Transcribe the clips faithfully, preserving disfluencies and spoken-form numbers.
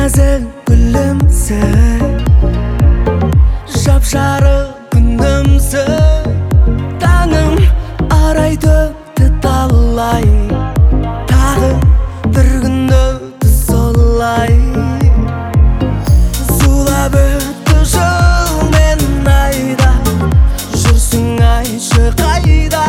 нәзік гүлімсің, жап-жарық күнімсің. Таңым арай төкті талай, тағы бір күн өтті солай. Зулап өтті жыл мен айда, жүрсің айтшы қайда.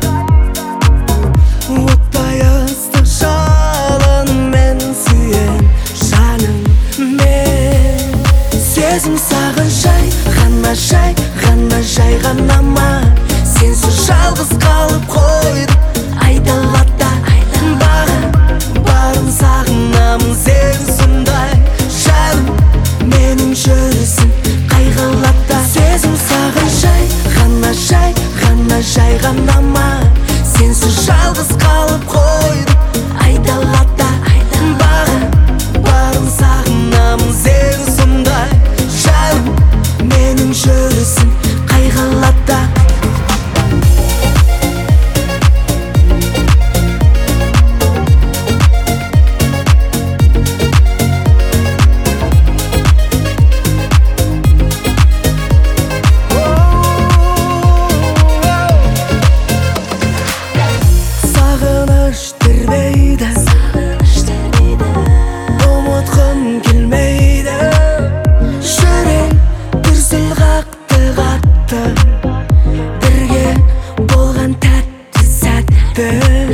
Оттай ыстық жалынмен сүйем жаным мен. Сезім саған жай ғана, жай ғана, жай ғана ма? Сенсіз жалғыз қалып қойдым айдалада. Бағым барым сағынамын сен сондай жаным, менің жүрісім қайғылата. Сезім саған жай ғана, жай ғана, жай ғана ма? Сенсіз жалғыз қалып қойдым айдалада. Бағым барым сағынамын сен сондай жаным, менің жүрісім қайғылата. Сағыныш тербейді, ұмытқым келмейді. Жүрек дүрсіл қақты қатты, бірге болған тәтті сәтті.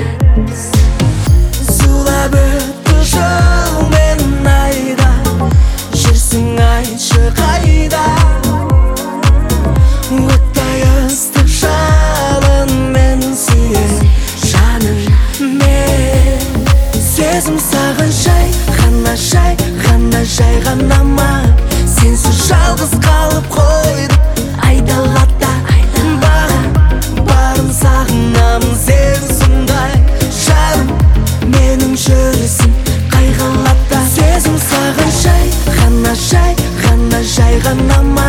Зулап өтті жыл мен айда, жүрсің айтшы қайда. Оттай ыстық жалынмен сүйем жаным мен. Сезім саған жай ғана, жай ғана, жай ғана ма? Сенсіз жалғыз қалып қойдым айдалада. Бағым барым сағынамын сен сондай жаным, менің жүрісім қайғылата. Сезім саған жай ғана, жай ғана, жай ғана ма?